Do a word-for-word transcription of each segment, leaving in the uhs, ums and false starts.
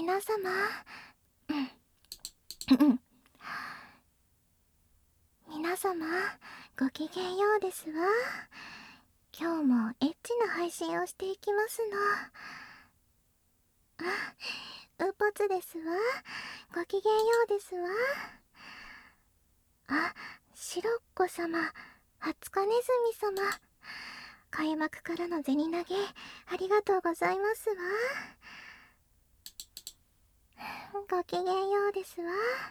皆様、うん、皆様、ごきげんようですわ。今日もエッチな配信をしていきますの。あ、うぽつですわ。ごきげんようですわ。あ、シロッコ様、ハツカネズミ様、開幕からの銭投げ、ありがとうございますわ。ごきげんようですわ。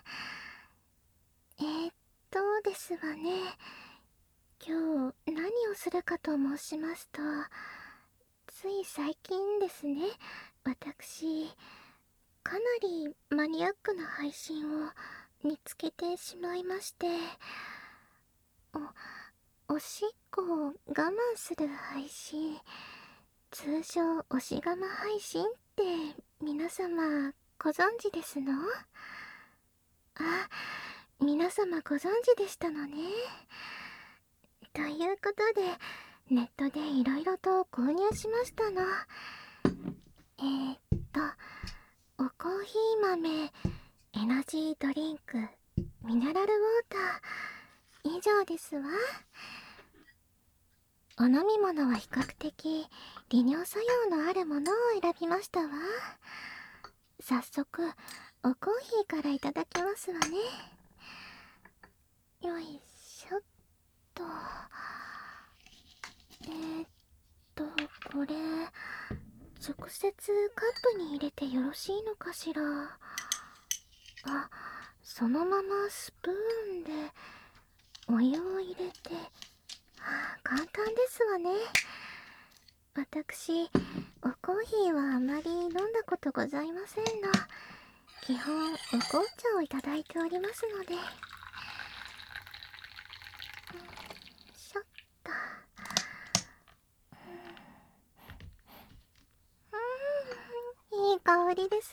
えー、っとですわね。今日何をするかと申しますと、つい最近ですね、私、かなりマニアックな配信を見つけてしまいまして、お、おしっこを我慢する配信、通称おしがま配信って皆様ご存知ですの？あ、皆様ご存知でしたのね。ということで、ネットでいろいろと購入しましたの。えー、っと、おコーヒー豆、エナジードリンク、ミネラルウォーター、以上ですわ。お飲み物は比較的利尿作用のあるものを選びましたわ。早速、おコーヒーからいただきますわね。よいしょっと。えー、っと、これ、直接カップに入れてよろしいのかしら。あ、そのままスプーンでお湯を入れて、はあ、簡単ですわね。私、おコーヒーはあまり飲んだことございませんの。基本、お紅茶をいただいておりますので。よいしょっと。うーん、いい香りです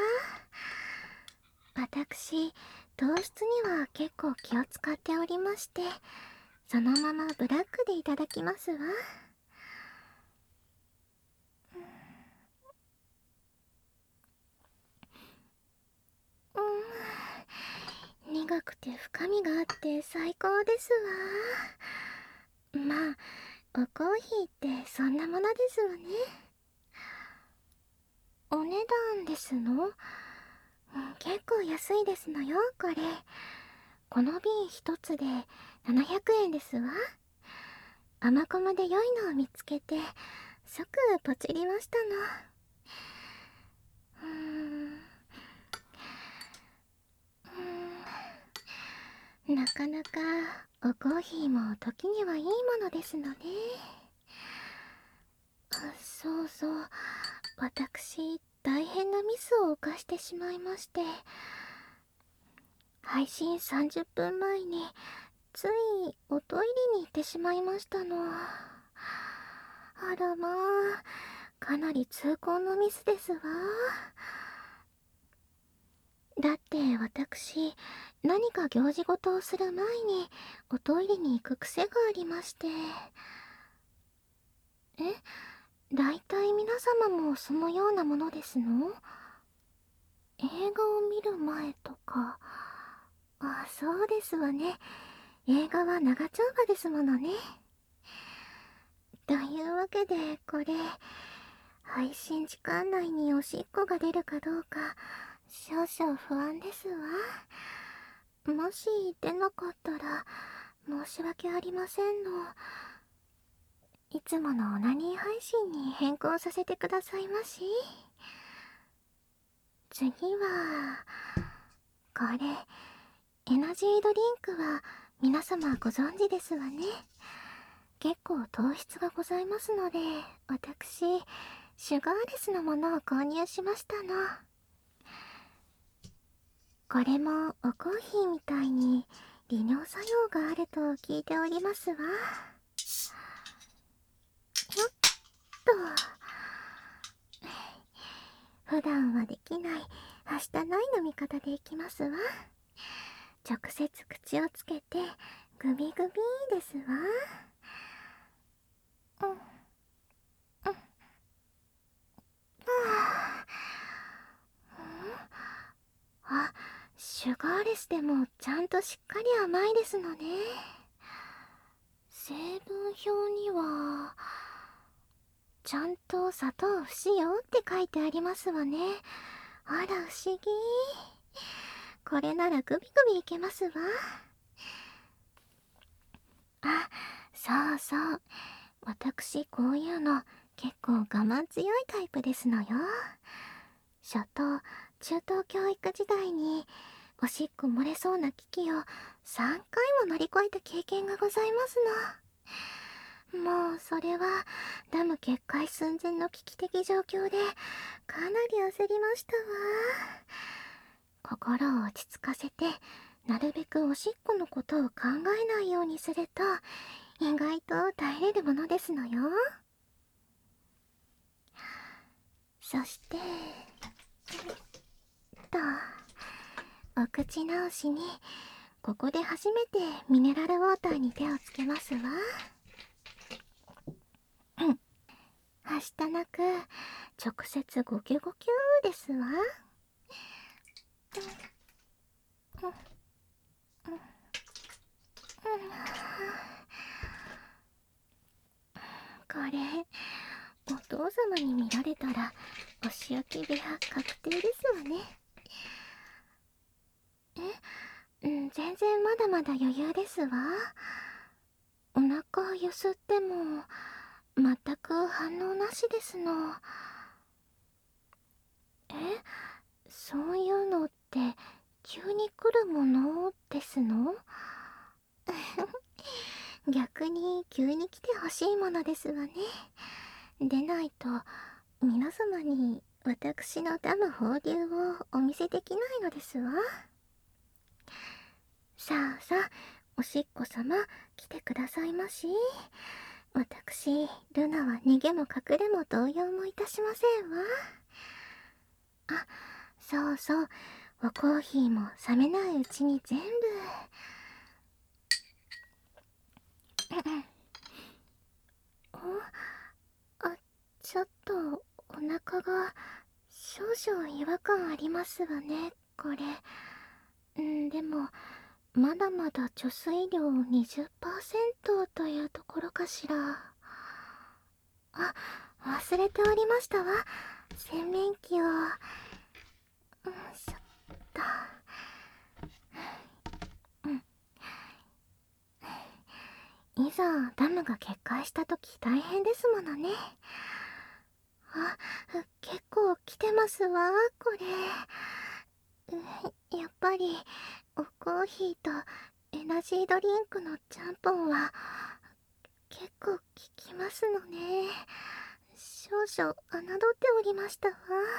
わ。私、糖質には結構気を使っておりまして、そのままブラックでいただきますわ。うん、苦くて深みがあって最高ですわ。まあ、おコーヒーってそんなものですわね。お値段ですの？うん、結構安いですのよ、これ。この瓶一つでななひゃくえんですわ。アマコマで良いのを見つけて、即ポチりましたの。うーん。うーん、なかなかおコーヒーも時にはいいものですのね。あ、そうそう。私、大変なミスを犯してしまいまして、配信さんじゅっぷんまえについおトイレに行ってしまいましたの。あらまあ、かなり痛恨のミスですわ。だって私、何か行事事をする前におトイレに行く癖がありまして。え、だいたい皆様もそのようなものですの？映画を見る前とか。あ、そうですわね。映画は長丁場ですものね。というわけで、これ、配信時間内におしっこが出るかどうか、少々不安ですわ。もし出なかったら、申し訳ありませんの。いつものオナニー配信に変更させてくださいまし。次は、これ、エナジードリンクは皆様ご存知ですわね。結構糖質がございますので、私、シュガーレスのものを購入しましたの。これもおコーヒーみたいに利尿作用があると聞いておりますわ。よっと。普段はできない、はしたない飲み方でいきますわ。直接口をつけて、グビグビですわ。うん。うん。はシュガーレスでもちゃんとしっかり甘いですのね。成分表にはちゃんと砂糖不使用って書いてありますわね。あら不思議。これならグビグビいけますわ。あ、そうそう、私こういうの結構我慢強いタイプですのよ。初等中等教育時代におしっこ漏れそうな危機をさんかいも乗り越えた経験がございますの。もうそれはダム決壊寸前の危機的状況でかなり焦りましたわ。心を落ち着かせてなるべくおしっこのことを考えないようにすると意外と耐えれるものですのよ。そしてとお口直しにここで初めてミネラルウォーターに手をつけますわ。はしたなく直接ゴキュゴキューですわ。これお父様に見られたらお仕置き部屋確定ですわね。え、うん、全然まだまだ余裕ですわ。お腹ゆすっても全く反応なしですの。え、そういうのって急に来るものですの？逆に急に来てほしいものですわね。でないと皆様に私のダム放流をお見せできないのですわ。さあさあ、おしっこ様来てくださいまし。私ルナは逃げも隠れも動揺もいたしませんわ。あ、そうそう、おコーヒーも冷めないうちに全部。お、あ、ちょっとお腹が少々違和感ありますわね、これ。うん、でもまだまだ貯水量 にじゅっパーセント というところかしら。あ、忘れておりましたわ、洗面器を。うん、しょっと。いざダムが決壊した時大変ですものね。あ、結構来てますわこれ。やっぱりおコーヒーとエナジードリンクのちゃんぽんは結構効きますのね。少々侮っておりましたわ。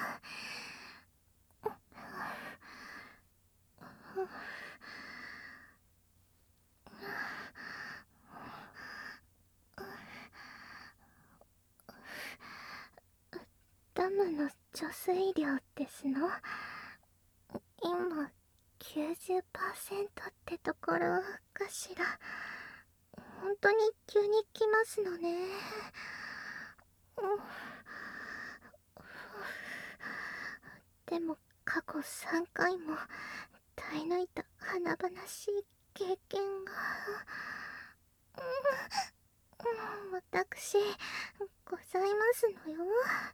ダムの貯水量ですの。今 きゅうじゅっパーセント ってところかしら。本当に急に来ますのね。でも過去さんかいも耐え抜いた華々しい経験が、うん、私ございますのよ。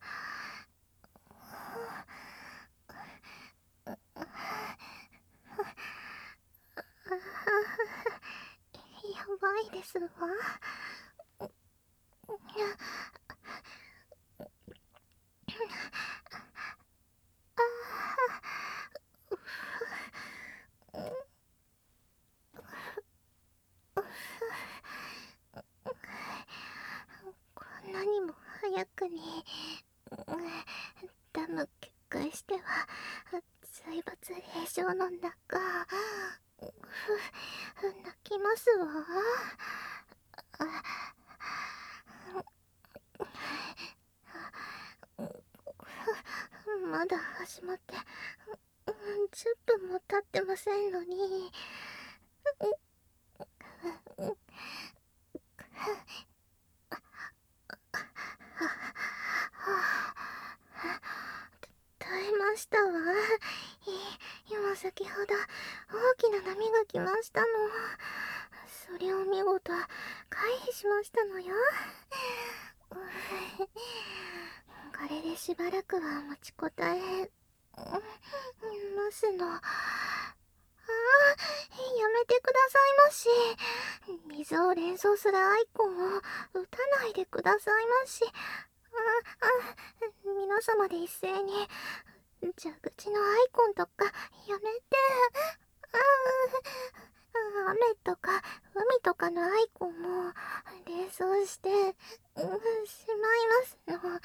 やばいですわ。こんなにも早くにダム決壊しては財閥閉所の中、泣きますわ。まだ始まってじゅっぷんも経ってませんのに。耐えまましたわ。い今先ほど大きな波が来ましたの。それを見事回避しましたのよ。これでしばらくは持ちこたえますの。ああ、やめてくださいまし。水を連想するアイコンを打たないでくださいまし。ああ、皆様で一斉に蛇口のアイコンとかやめて。ああ、雨とか海とかのアイコンも連想して、うん、しまいますの。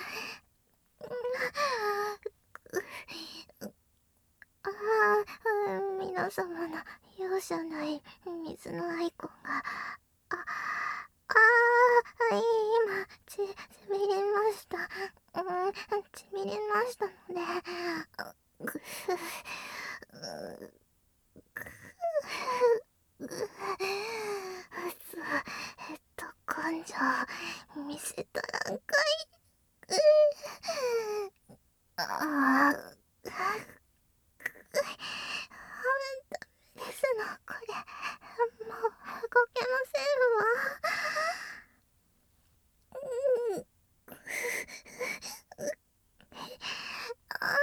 ああ、皆様の容赦ない水のアイコンが、あ、ああ、今、ち、ちびれました。うん、ちびれましたので、ぐふ、ぐふ、ぐふ、えっと、根性見せたらんかい。ああ、ダメですの、これ。もう動けませんわ。うん。ああ、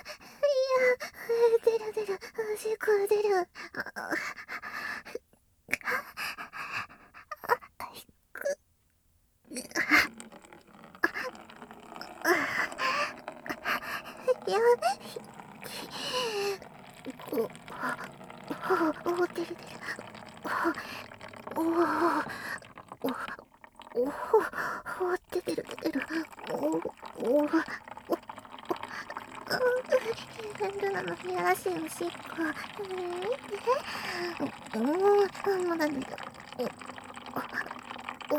いや、出る出る、おしっこ出る。あいや、お、お、お、出る出る。お、お、お、お、お、出てる出てる。お、お、お、ルナのいやらしいおしっこ。見て。うん、まだ出る。お、お、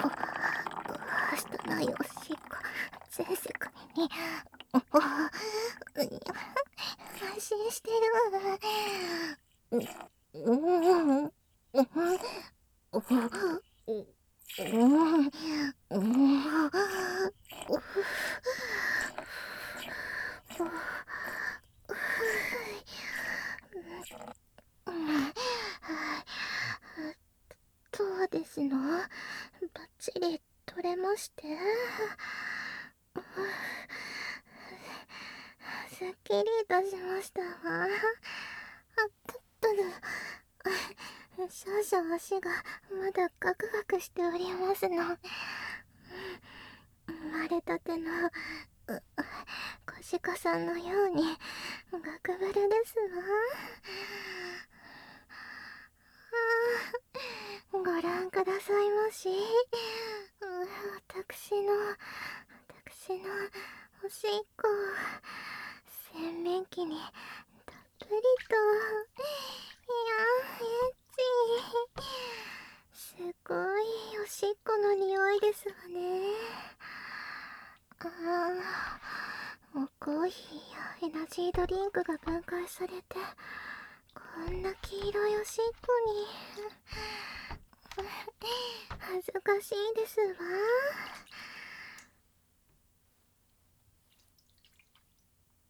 汚いおしっこ。全世界に。お、安心してる。うん、うん、うん、うん、そうですの。バッチリ取れまして。すっきりいたしましたわ。あったったる。少々足がまだガクガクしておりますの。生まれたてのコシカさんのようにガクブルですわ。ご覧くださいまし。私の私のおしっこ洗面器にたっぷりと。いやエッチ。すごいおしっこの匂いですわね。ああ、おコーヒーやエナジードリンクが分解されてこんな黄色いおしっこに恥ずかしいですわ。